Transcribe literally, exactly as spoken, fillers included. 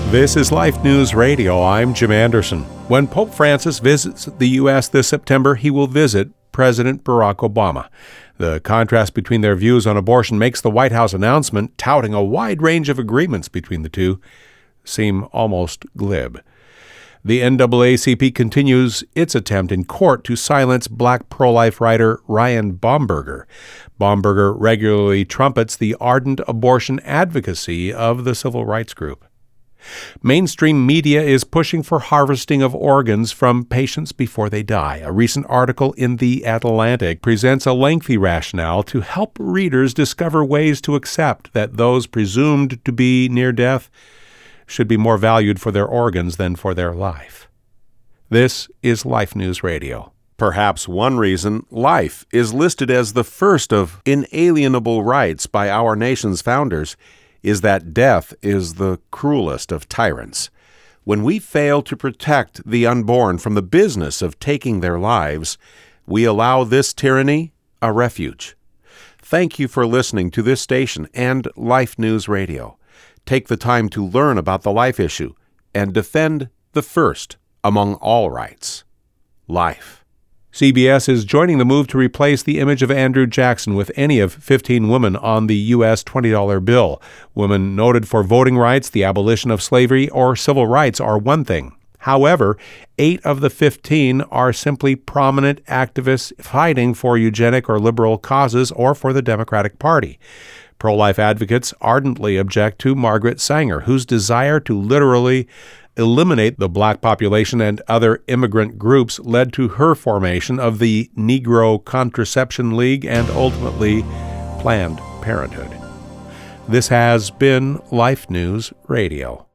This is Life News Radio. I'm Jim Anderson. When Pope Francis visits the U S this September, he will visit President Barack Obama. The contrast between their views on abortion makes the White House announcement touting a wide range of agreements between the two seem almost glib. The N double A C P continues its attempt in court to silence black pro-life writer Ryan Bomberger. Bomberger regularly trumpets the ardent abortion advocacy of the civil rights group. Mainstream media is pushing for harvesting of organs from patients before they die. A recent article in The Atlantic presents a lengthy rationale to help readers discover ways to accept that those presumed to be near death should be more valued for their organs than for their life. This is Life News Radio. Perhaps one reason life is listed as the first of inalienable rights by our nation's founders is that death is the cruelest of tyrants. When we fail to protect the unborn from the business of taking their lives, we allow this tyranny a refuge. Thank you for listening to this station and Life News Radio. Take the time to learn about the life issue and defend the first among all rights: life. C B S is joining the move to replace the image of Andrew Jackson with any of fifteen women on the U S twenty dollar bill. Women noted for voting rights, the abolition of slavery, or civil rights are one thing. However, eight of the fifteen are simply prominent activists fighting for eugenic or liberal causes or for the Democratic Party. Pro-life advocates ardently object to Margaret Sanger, whose desire to literally eliminate the black population and other immigrant groups led to her formation of the Negro Contraception League and ultimately Planned Parenthood. This has been Life News Radio.